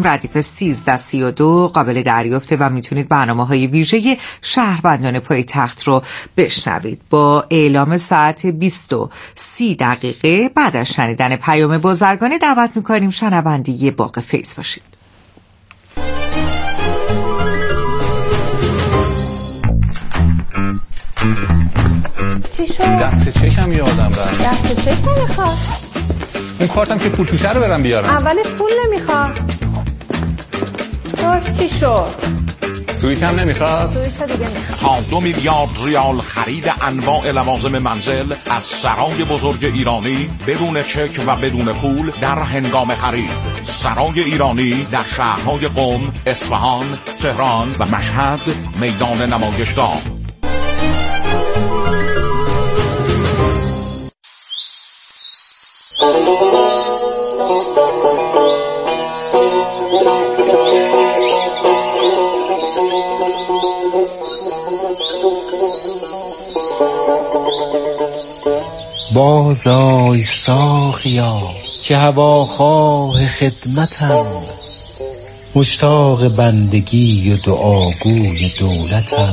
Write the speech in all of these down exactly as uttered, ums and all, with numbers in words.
ردیف سیزده سی و دو قابل دریافته و میتونید برنامه‌های ویژه شهروندان پایتخت رو بشنوید. با اعلام ساعت بیست و سی دقیقه بعد از شنیدن پیام بازرگانی دعوت میکنیم شنونده باغ فیض باشید. چی شد؟ دست چکم یادم رفت. دست چک نمیخواد. اون کارتم که پول توشه رو برم بیارم. اولش پول نمیخواد. باز چی شد؟ سویچ هم نمیخواد. سویچ دیگه نمیخواد. تا دو میلیارد ریال خرید انواع لوازم منزل از سرای بزرگ ایرانی بدون چک و بدون پول در هنگام خرید. سرای ایرانی در شهرهای قم، اصفهان، تهران و مشهد میدان نمایشگاه. بازای ساقیا که هواخواه خدمتم، مشتاق بندگی و دعاگوی دولتم.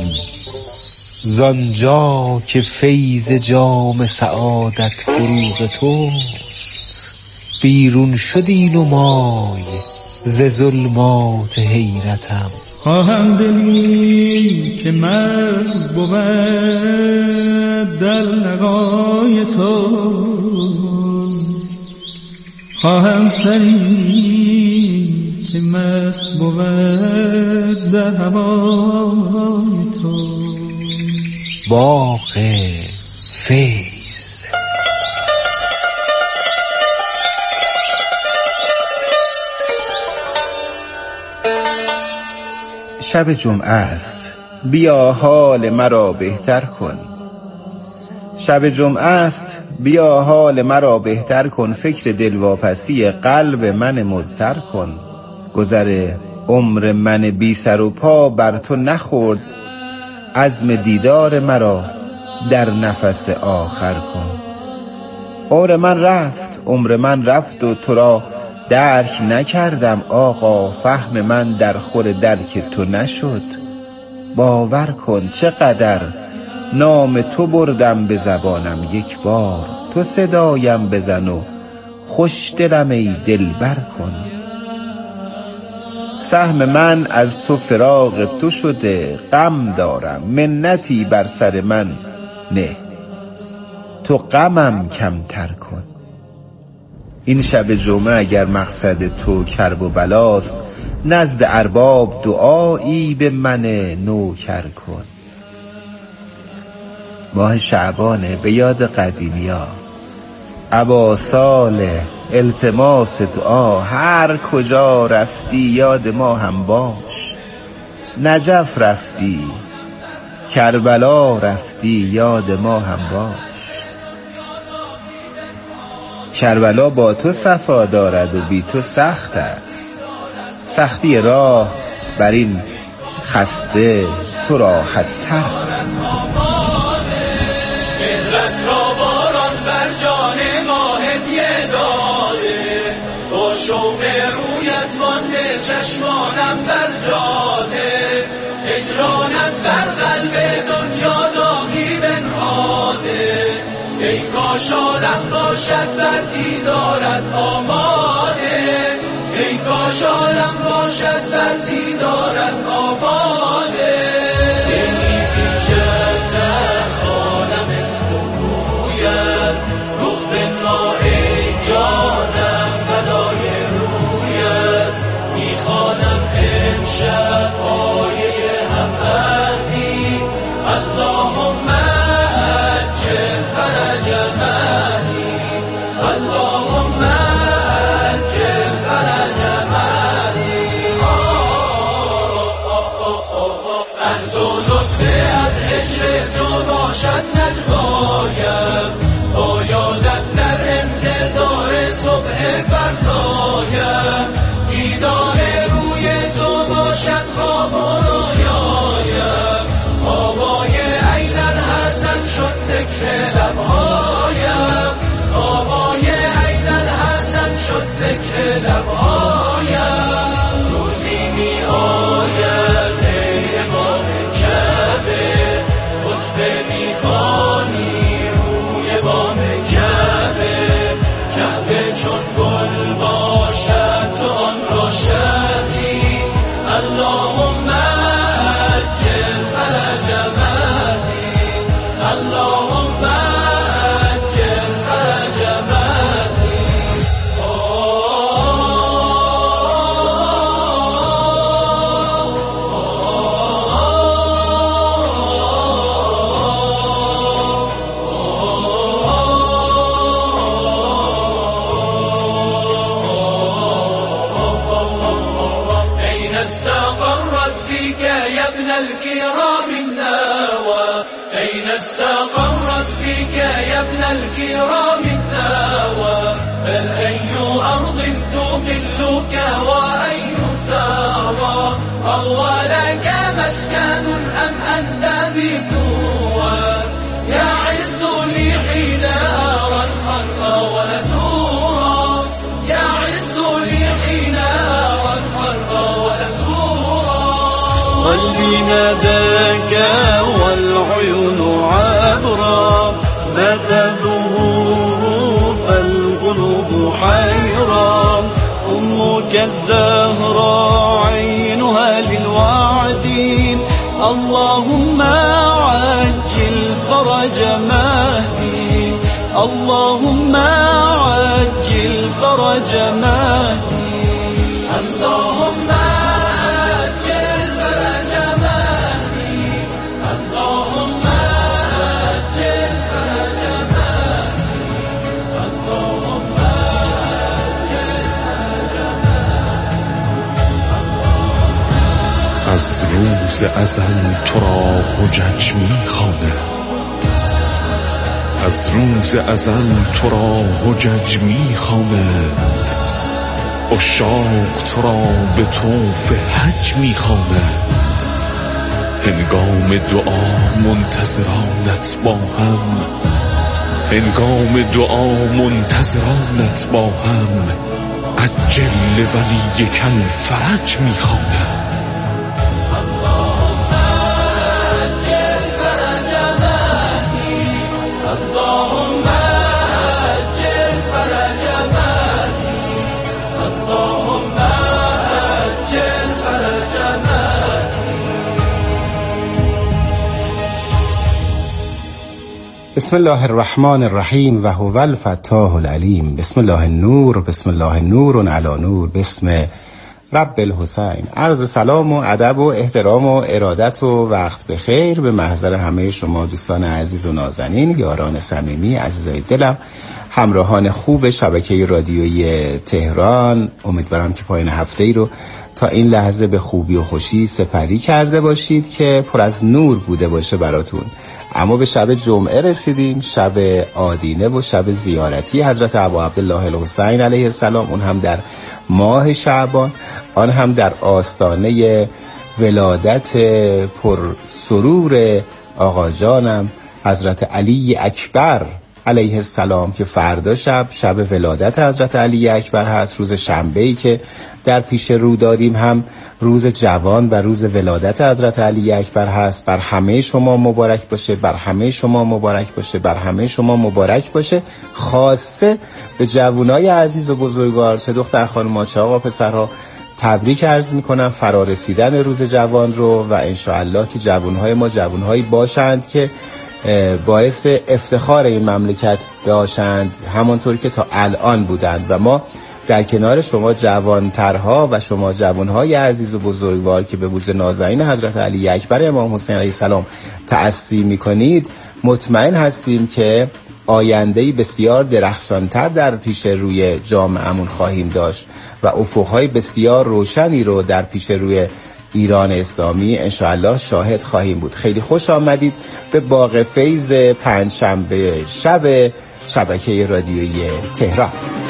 زانجا که فیض جام سعادت فروغ توست، بیرون شدی نمای ز ظلمات حیرتم. خواهم دلی که من بود در لقای تو، خواهم سری که مست بود در هوای تو. باغ فیض. شب جمعه است، بیا حال مرا بهتر کن. شب جمعه است، بیا حال مرا بهتر کن. فکر دلواپسی قلب من مضطر کن. گذر عمر من بی سر و پا بر تو نخورد، عزم دیدار مرا در نفس آخر کن. عمر من رفت، عمر من رفت و تو را درک نکردم آقا. فهم من در خور درک تو نشد. باور کن چقدر نام تو بردم به زبانم یک بار. تو صدایم بزن و خوش دلم ای دلبر کن. سهم من از تو فراق تو شده، غم دارم منتی بر سر من نه. تو غمم کمتر کن. این شب جمعه اگر مقصد تو کرب و بلاست، نزد ارباب دعایی به من نوکر کن. ماه شعبانه به یاد قدیمیا، ابا صالح التماس دعا. هر کجا رفتی یاد ما هم باش. نجف رفتی، کربلا رفتی، یاد ما هم باش. کربلا با تو صفا دارد و بی تو سخت است. سختی راه بر این خسته تو راحت تر. شوق رویت مانده چشمانم بر جاده، هجرانت بر قلب دنیا داغی بنهاده. ای کاش عالم باشد بر دیدارت آماده، ای کاش عالم باشد بر دیدارت آماده. دلی پیشت در عالمت بگوید، رخ بنما ای جانم فدای رویت. میخوانم امشب آیه همدردی، اللهم عجل فرج مهدی، اللهم عجل فرج مهدی. عهد و لطف از هجر تو باشد نجوایم، با یادت در انتظار صبح فردایم. دیدار روی تو باشد خواب و رویایم، آوای عین الحسن شد ذکر لبهایم، آوای عین الحسن شد ذکر لبهایم. الكرام النوى أين استقرت بك يا ابن الكرام النوى بل أي أرض تقلك وأي ثروى أو لك مسكن أم أنت بكوى يعز لي حين أرى الخلق ولدورا يعز لي حين أرى الخلق ولدورا قلبي ناداك والعيون عبرا ما تذوه فالقلوب حيرا أمك الزهراء عينها للوعد اللهم عجل فرج مهدي اللهم عجل فرج مهدي اللهم عجل فرج مهدي اللهم عجل فرج مهدي اللهم عجل فرج مهدي از روز ازل تو را حجج می خواند از روز ازل تو را حجج می خواند عشاق تو را به طوف حج می خواند هنگام دعا منتظرانت با هم هنگام دعا منتظرانت با هم عجل ولی کل فرج می خواند بسم الله الرحمن الرحیم و هو الفتاح العلیم. بسم الله النور بسم الله نور علی نور بسم رب الحسین. عرض سلام و ادب و احترام و ارادت و وقت بخیر به محضر همه شما دوستان عزیز و نازنین، یاران صمیمی، عزیزای دلم، همراهان خوب شبکه رادیویی تهران. امیدوارم که پایان هفته ای رو تا این لحظه به خوبی و خوشی سپری کرده باشید که پر از نور بوده باشه براتون. اما به شب جمعه رسیدیم، شب آدینه و شب زیارتی حضرت ابا عبدالله الحسین علیه السلام، اون هم در ماه شعبان، آن هم در آستانه ولادت پر سرور آقا جانم حضرت علی اکبر علیه السلام که فردا شب شب ولادت حضرت علی اکبر هست. روز شنبه‌ای که در پیش رو داریم هم روز جوان و روز ولادت حضرت علی اکبر هست. بر همه شما مبارک باشه، بر همه شما مبارک باشه، بر همه شما مبارک باشه. خاصه به جوانای عزیز و بزرگوار، چه دختر خانم‌ها چه آقا پسرها، تبریک عرض میکنم فرارسیدن روز جوان رو و انشاءالله که جوانهای ما جوانهایی باشند که باعث افتخار این مملکت باشند همانطور که تا الان بودند و ما در کنار شما جوانترها و شما جوانهای عزیز و بزرگوار که به بوز نازنین حضرت علی اکبر امام حسین علیه السلام تأسی میکنید مطمئن هستیم که آینده‌ای بسیار درخشانتر در پیش روی جامعه‌مون خواهیم داشت و افقهای بسیار روشنی رو در پیش روی ایران اسلامی انشاءالله شاهد خواهیم بود. خیلی خوش آمدید به باغ فیض پنجشنبه شب شبکه رادیویی تهران.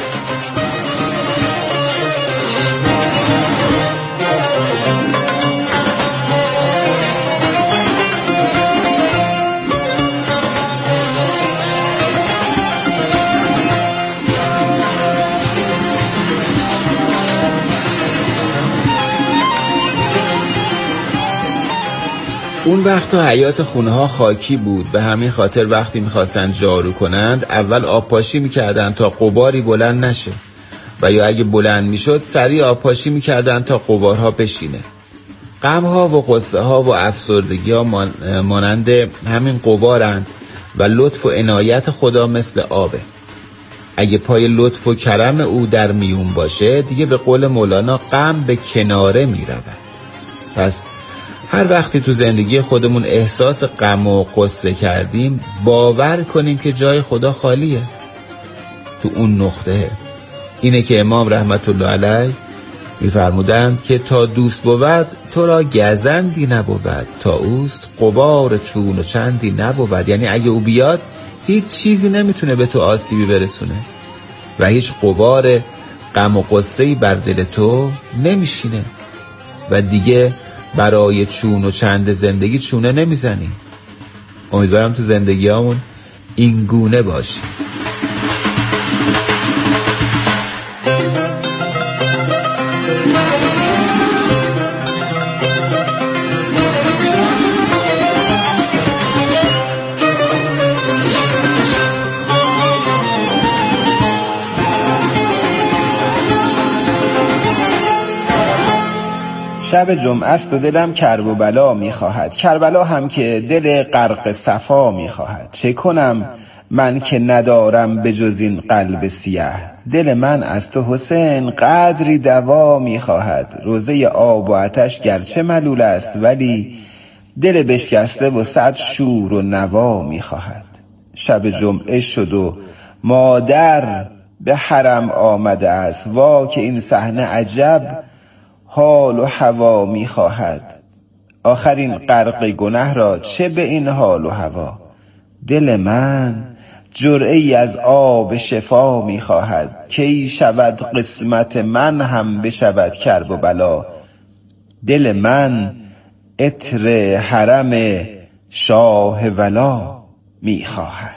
اون وقت حیات خونه ها خاکی بود، به همین خاطر وقتی میخواستن جارو کنند اول آب پاشی میکردن تا غباری بلند نشه و یا اگه بلند میشد سریع آب پاشی میکردن تا غبارها بشینه. غم ها و غصه ها و افسردگی ها مانند همین غبارند و لطف و عنایت خدا مثل آبه. اگه پای لطف و کرم او در میون باشه دیگه به قول مولانا غم به کناره میرود. پس هر وقتی تو زندگی خودمون احساس غم و غصه کردیم باور کنیم که جای خدا خالیه. تو اون نقطه اینه که امام رحمت الله علیه می‌فرمودند که تا دوست بود تو را گزندی نبود، تا اوست غبار چون و چندی نبود. یعنی اگه او بیاد هیچ چیزی نمیتونه به تو آسیبی برسونه و هیچ غبار غم و غصه‌ای بر دل تو نمیشینه و دیگه برای چون و چند زندگی چونه نمیزنی. امیدوارم تو زندگی همون این گونه باشی. شب جمعه است و دلم کرب و بلا میخواهد، کربلا هم که دل غرق صفا میخواهد. چه کنم من که ندارم به جز این قلب سیاه، دل من از تو حسین قدری دوا میخواهد. روزه آب و آتش گرچه ملول است، ولی دل بشکسته و صد شور و نوا میخواهد. شب جمعه شد و مادر به حرم آمده است، وا که این صحنه عجب حال و هوا میخواهد. آخرین غرق گناه را چه به این حال و هوا، دل من جرعه ای از آب شفا میخواهد. کی شود قسمت من هم بشود کرب و بلا، دل من عطر حرم شاه ولا میخواهد.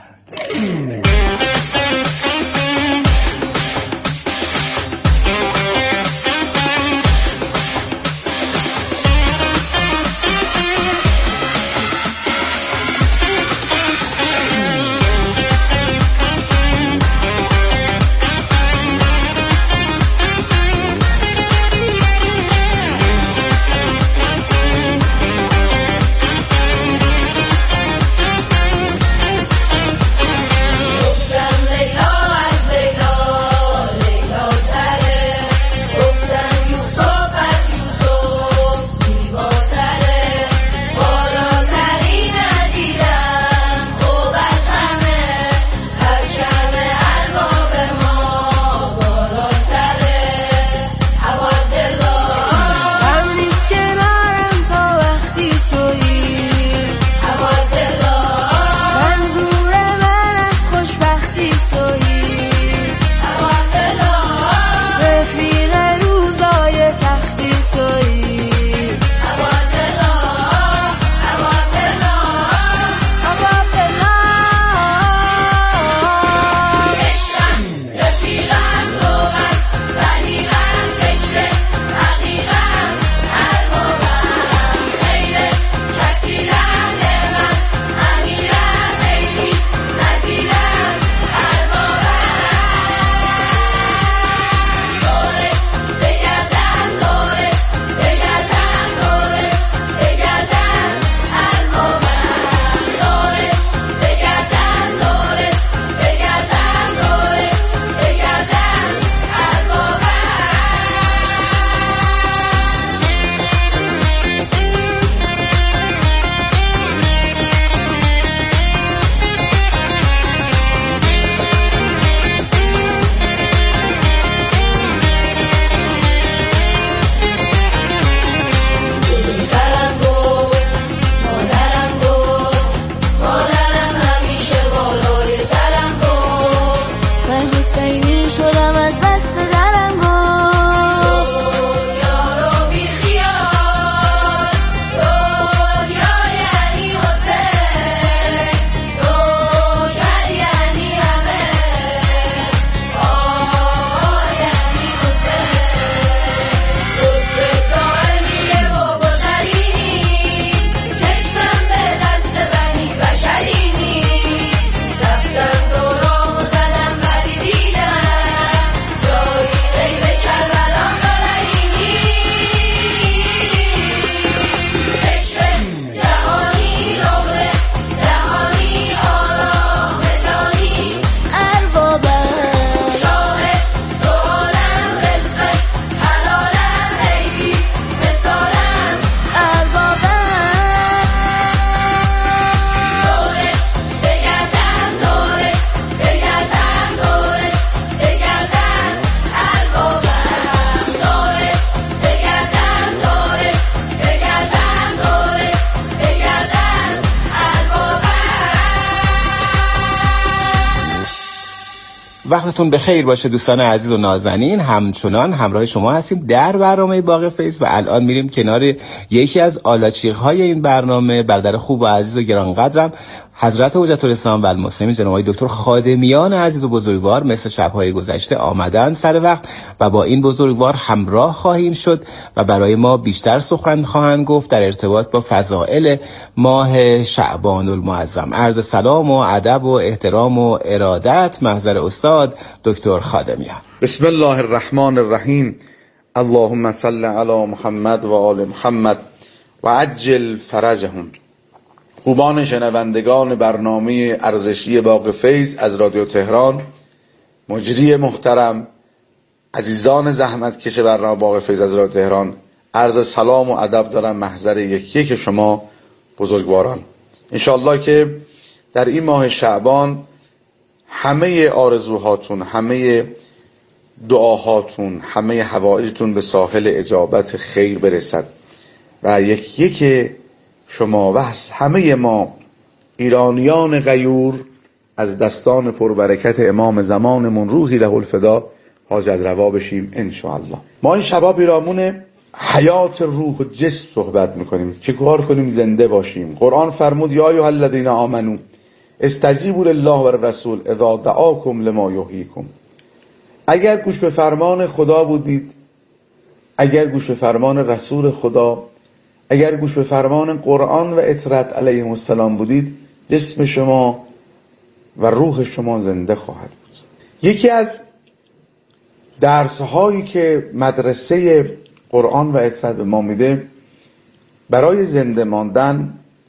وقتتون بخیر باشه دوستان عزیز و نازنین. همچنان همراه شما هستیم در برنامه باغ فیض و الان میریم کنار یکی از آلاچیق‌های این برنامه، برادر خوب و عزیز و گرانقدرم حضرت حجت الاسلام و المسلمین جناب آقای دکتر خادمیان عزیز و بزرگوار مثل شب‌های گذشته آمدن سر وقت و با این بزرگوار همراه خواهیم شد و برای ما بیشتر سخن خواهند گفت در ارتباط با فضائل ماه شعبان المعظم. عرض سلام و ادب و احترام و ارادت محضر استاد دکتر خادمیان. بسم الله الرحمن الرحیم. اللهم صل علی محمد و آل محمد و عجل فرجهم. خوبان شنوندگان برنامه ارزشی باغ فیض از رادیو تهران، مجری محترم، عزیزان زحمتکش برنامه باغ فیض از رادیو تهران، عرض سلام و ادب دارم محضر یک یک شما بزرگواران. انشاءالله که در این ماه شعبان همه آرزوهاتون، همه دعاهاتون، همه حوائجتون به ساحل اجابت خیر برسد و یک یک شما و همه ما ایرانیان غیور از دستان پربرکت امام زمانمون روحی له الفدا حاجت روا بشیم انشاءالله. ما این شبا پیرامون حیات روح و جسم صحبت میکنیم، چه کار کنیم زنده باشیم. قرآن فرمود یا ایها الذین آمنو استجیبوا لله و الرسول اذا دعاکم لما یحییکم. اگر گوش به فرمان خدا بودید، اگر گوش به فرمان رسول خدا، اگر گوش به فرمان قرآن و اطرت علیهم السلام بودید، جسم شما و روح شما زنده خواهد بود. یکی از درس‌هایی که مدرسه قرآن و اطرت به ما میده برای زنده ماندن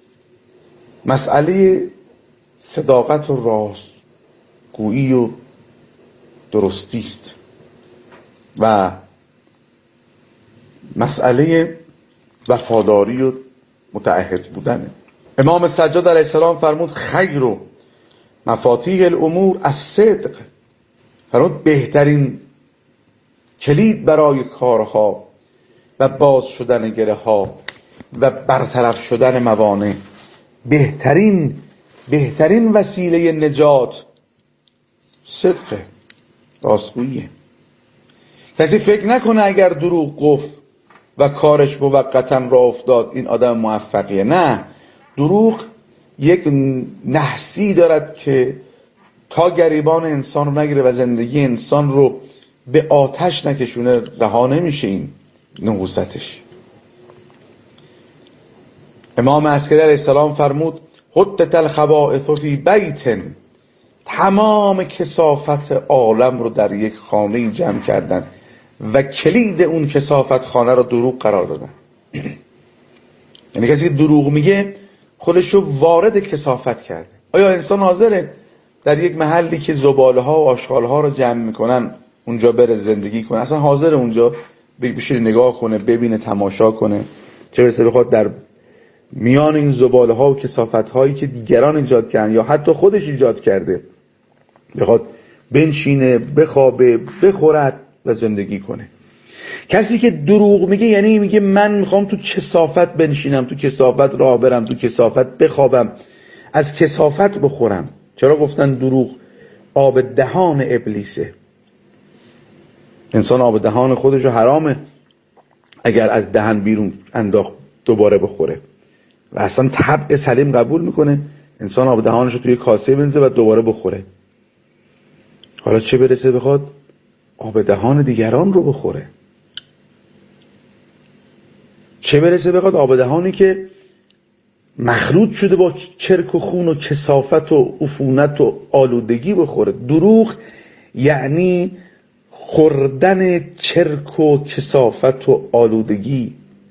مسئله صداقت و راستگویی و درستی است و مسئله وفاداری و متعهد بودنه. امام سجاد علیه السلام فرمود خیر و مفاتیح الامور الصدق. فرمود بهترین کلید برای کارها و باز شدن گره ها و برطرف شدن موانع، بهترین بهترین وسیله نجات صدقه، راستگوییه. کسی فکر نکنه اگر دروغ گفت و کارش موقتا راه افتاد این آدم موفقیه. نه، دروغ یک نحسی دارد که تا گریبان انسان رو نگیره و زندگی انسان رو به آتش نکشونه رها نمیشه این نحوستش. امام عسکری علیه السلام فرمود حدت الخبائث فی بیت. تمام کثافت عالم رو در یک خانه جمع کردن و کلید اون کثافت خانه رو دروغ قرار دادن. یعنی کسی دروغ میگه خودش رو وارد کثافت کرده. آیا انسان حاضره در یک محلی که زباله ها و آشغال ها رو جمع میکنن اونجا بره زندگی کنه؟ اصلا حاضر اونجا بشه نگاه کنه، ببینه، تماشا کنه؟ چه برسه بخواد در میان این زباله ها و کثافت هایی که دیگران ایجاد کردن یا حتی خودش ایجاد کرده بخواد بنشینه، بخوابه، بخورد و زندگی کنه؟ کسی که دروغ میگه یعنی میگه من میخوام تو کثافت بنشینم، تو کثافت راه برم، تو کثافت بخوابم، از کثافت بخورم. چرا گفتن دروغ آب دهان ابلیسه؟ انسان آب دهان خودشو حرامه اگر از دهن بیرون انداخت دوباره بخوره و اصلا طبع سلیم قبول میکنه انسان آب دهانشو توی کاسه بنزه و دوباره بخوره. حالا چه برسه بخواد آب دهان دیگران رو بخوره؟ چه برسه بخواد آب دهانی که مخلوط شده با چرک و خون و کثافت و عفونت و آلودگی بخوره؟ دروغ یعنی خوردن چرک و کثافت و آلودگی.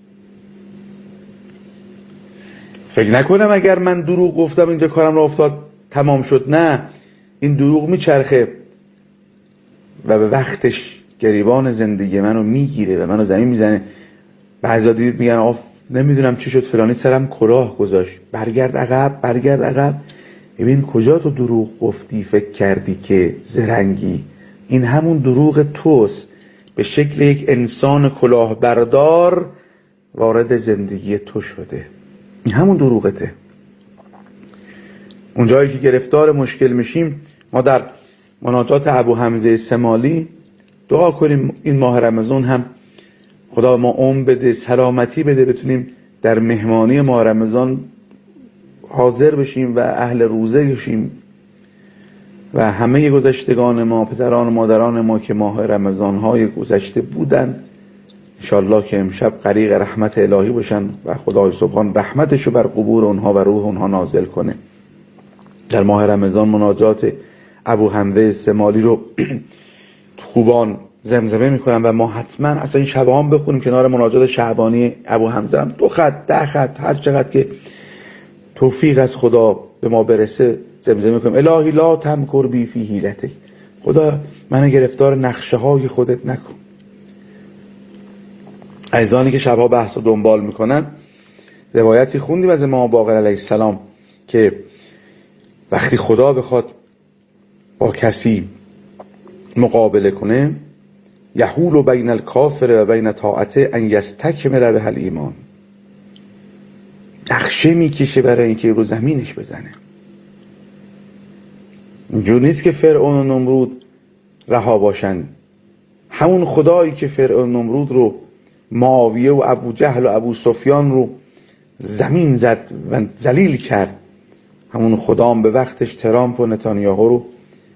فکر نکنم اگر من دروغ گفتم اینجا کارم را افتاد تمام شد. نه، این دروغ میچرخه و به وقتش گریبان زندگی منو میگیره و منو زمین میزنه. بعضا دید میگن آف نمیدونم چی شد فلانی سرم کلاه گذاشت. برگرد عقب، برگرد عقب، ببین کجا تو دروغ گفتی فکر کردی که زرنگی. این همون دروغ توست به شکل یک انسان کلاهبردار وارد زندگی تو شده. این همون دروغته. اونجایی که گرفتار مشکل میشیم ما در مناجات ابو حمزه سمالی دعا کنیم این ماه رمضان هم خدا ما عمر بده، سلامتی بده، بتونیم در مهمانی ماه رمضان حاضر بشیم و اهل روزه بشیم و همه گذشتگان ما، پدران و مادران ما که ماه رمضان های گذشته بودن انشالله که امشب غریق رحمت الهی باشن و خدای سبحان رحمتشو بر قبور اونها و روح اونها نازل کنه. در ماه رمضان مناجات ابو حمزه سمالی رو خوبان زمزمه میکنن و ما حتما اصلا این شبه هم بخونیم کنار مناجات شعبانی ابو حمزه هم دو خط ده خط هر چقدر که توفیق از خدا به ما برسه زمزمه کنیم. الهی لا تمکر بی فی حیلتک، خدا من گرفتار نقشه های خودت نکن. عزیزانی که شبها بحث رو دنبال میکنن، روایتی خوندیم از امام باقر علیه السلام که وقتی خدا بخواد با کسی مقابله کنه یحول بین الکافر و بین طاعته ان یستکمل به الایمان، نقشه میکشه برای اینکه رو زمینش بزنه. اینجور نیست که فرعون و نمرود رها باشن، همون خدایی که فرعون و نمرود رو، معاویه و ابو جهل و ابو سفیان رو زمین زد و ذلیل کرد، همون خدا هم به وقتش ترامپ و نتانیاهو رو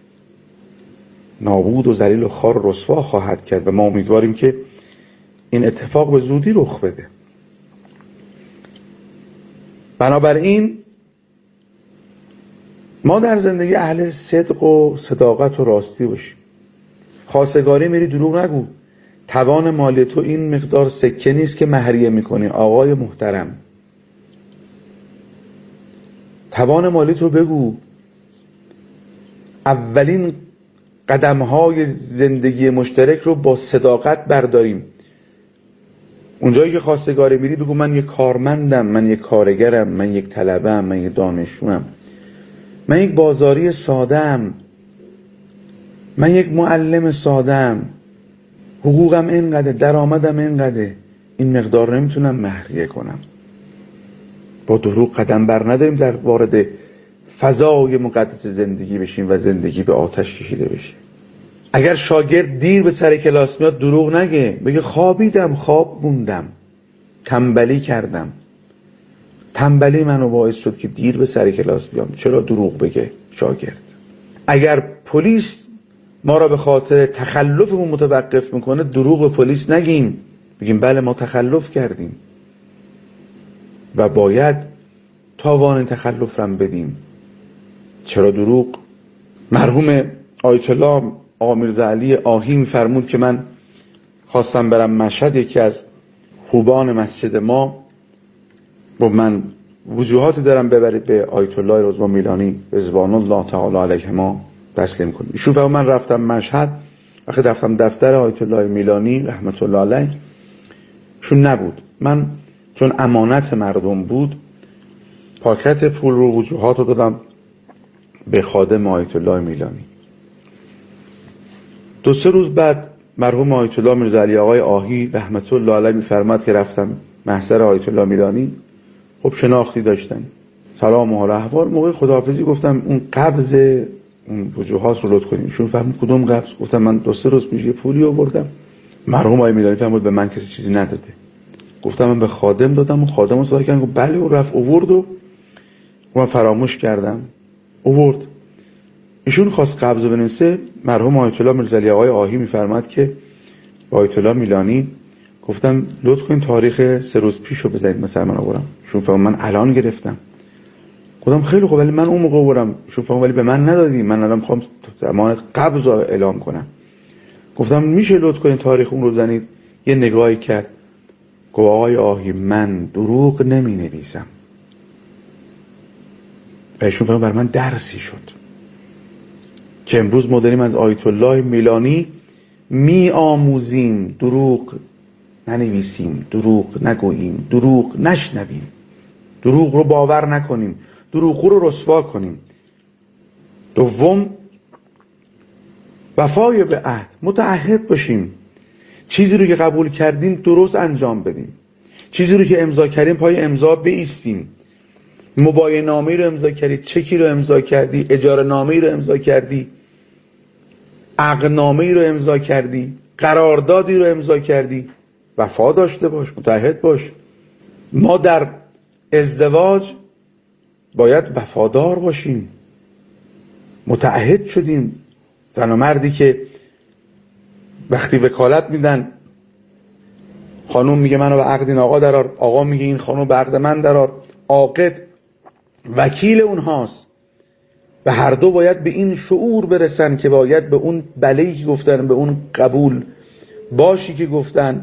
نابود و ذلیل و خوار و رسوا خواهد کرد و ما امیدواریم که این اتفاق به زودی رخ بده. بنابراین ما در زندگی اهل صدق و صداقت و راستی باشیم. خواستگاری میری دروغ نگو، توان مالی تو این مقدار سکه نیست که مهریه میکنی آقای محترم، توان مالی تو بگو. اولین قدم‌های زندگی مشترک رو با صداقت برداریم. اونجایی که خواستگاری میری بگو من یک کارمندم، من یک کارگرم، من یک طلبه‌ام، من یک دانشجوام، من یک بازاری ساده‌ام، من یک معلم ساده‌ام، حقوقم اینقدر، درآمدم اینقدر، این مقدار نمیتونم مهریه کنم. با دروغ قدم بر نداریم در وارد فضای مقدس زندگی بشیم و زندگی به آتش کشیده بشه. اگر شاگرد دیر به سر کلاس میاد دروغ نگه، بگه خوابیدم، خواب موندم، تنبلی کردم، تنبلی منو باعث شد که دیر به سر کلاس بیام. چرا دروغ بگه شاگرد؟ اگر پلیس ما را به خاطر تخلفمون متوقف میکنه دروغ به پلیس نگیم، بگیم بله ما تخلف کردیم و باید تاوان این تخلف رم بدیم. چرا دروغ؟ مرحوم آیت الله آقا میرزا علی آهی میفرمود که من خواستم برم مشهد، یکی از خوبان مسجد ما با من وجوهاتی دارم ببرید به آیت الله رضا میلانی رضوان الله تعالی علیهما تسلیم کنیم. ایشون فرمود من رفتم مشهد، وقتی رفتم دفتر آیت الله میلانی رحمت الله علیه شون نبود، من چون امانت مردم بود پاکت پول رو وجوهات رو دادم به خادم آیت الله میلانی. دو سه روز بعد مرحوم آیت الله میرزا علی آقای آهی رحمت الله علیه میفرماد که رفتم محضر آیت الله میلانی. خب شناختی داشتن، سلام و حال احوال. موقع خداحافظی گفتم اون قبض اون وجوهات رو لطف کنین. ایشون فرمود کدوم قبض؟ گفتم من دو سه روز پیش پولی آوردم. مرحوم آقای میلانی فرمود به من کسی چیزی نداده. گفتم من به خادم دادم و خادم رو صدا کردن. گفت بله اون رفت آورد و من فراموش کردم آورد. ایشون خواست قبض بنویسه. مرحوم آیت الله میرزا علی آقای آهی میفرماد که آیت الله میلانی گفتم لطف کنین تاریخ سه روز پیشو بزنید مثلا من آورم. ایشون فرمود من الان گرفتم. گفتم خیلی خوب ولی من اون موقع آورم. ایشون فرمود ولی به من ندادی، من الان میخوام زمان قبض رو اعلام کنم. گفتم میشه لطف کنین تاریخ اون رو بزنید؟ یه نگاهی کرد گفت آقای آهی من دروغ نمی نویسم. ایشون فرمود بر من درسی شد که امروز ما داریم از آیت الله میلانی می آموزیم دروغ ننویسیم، دروغ نگوییم، دروغ نشنویم، دروغ رو باور نکنیم، دروغ رو رسوا کنیم. دوم وفای به عهد، متعهد باشیم. چیزی رو که قبول کردیم درست انجام بدیم. چیزی رو که امضا کردیم پای امضا بایستیم. مبایعه نامه‌ای رو امضا کردی، چکی رو امضا کردی، اجاره نامه‌ای رو امضا کردی، عقدنامه‌ای رو امضا کردی، قراردادی رو امضا کردی، وفا داشته باش، متعهد باش. ما در ازدواج باید وفادار باشیم. متعهد شدیم. زن و مردی که وقتی وکالت میدن، خانوم میگه منو به عقد این آقا درار، آقا میگه این خانوم به عقد من درار، عاقد وکیل اونهاست و هر دو باید به این شعور برسن که باید به اون بله‌ای که گفتن، به اون قبول باشی که گفتن،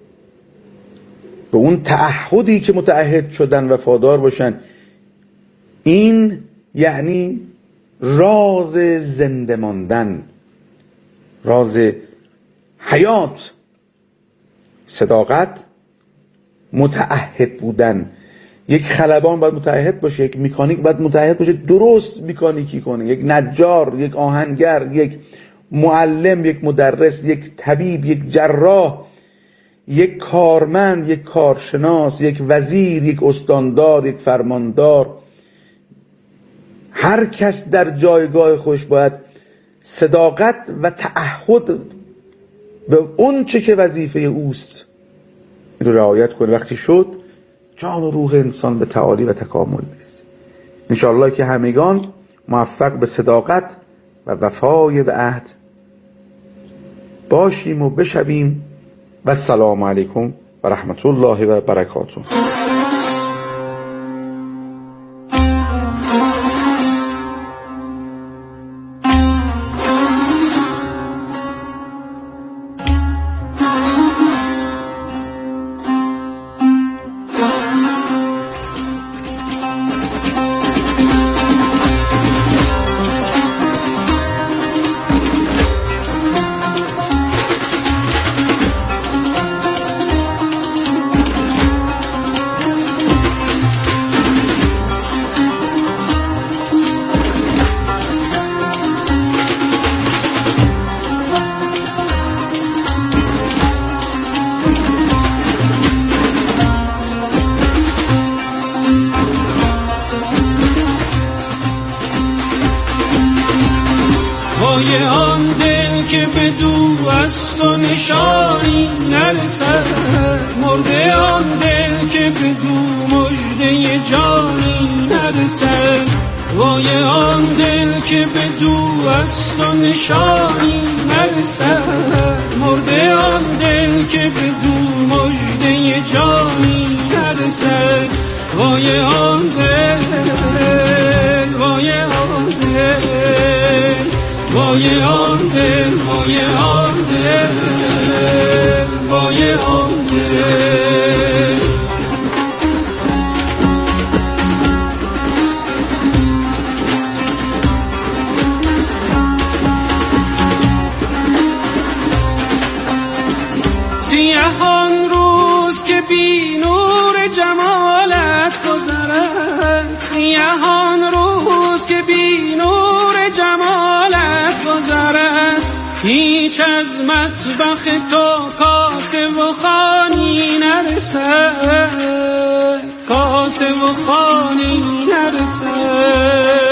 به اون تعهدی که متعهد شدن وفادار باشن. این یعنی راز زنده ماندن، راز حیات. صداقت، متعهد بودن. یک خلبان باید متعهد باشه، یک مکانیک باید متعهد باشه درست مکانیکی کنه، یک نجار، یک آهنگر، یک معلم، یک مدرس، یک طبیب، یک جراح، یک کارمند، یک کارشناس، یک وزیر، یک استاندار، یک فرماندار. هر کس در جایگاه خودش باید صداقت و تعهد به اون چه که وظیفه اوست این رو رعایت کنه. وقتی شد جان و روح انسان به تعالی و تکامل برسه. انشاءالله که همگان موفق به صداقت و وفای به عهد باشیم و بشویم. و السلام علیکم و رحمت الله و برکاته. وای آن دل که به دو است و نشانی نرسد، مرده آن دل که به دو مژده جانی نرسد. وای آن دل که به دو است و نشانی نرسد، مرده آن دل که به دو مژده جانی نرسد. وای آن دل، وای آن دل، وای آن دل، وای آن دل، وای آن دل. سیاهان روز که بی نور جمالت گذرد، سیاهان روز که بی نور جمالت گذرد، هیچ از مطبخ تو کاسه و خوانی نرسد، کاسه و خوانی نرسد.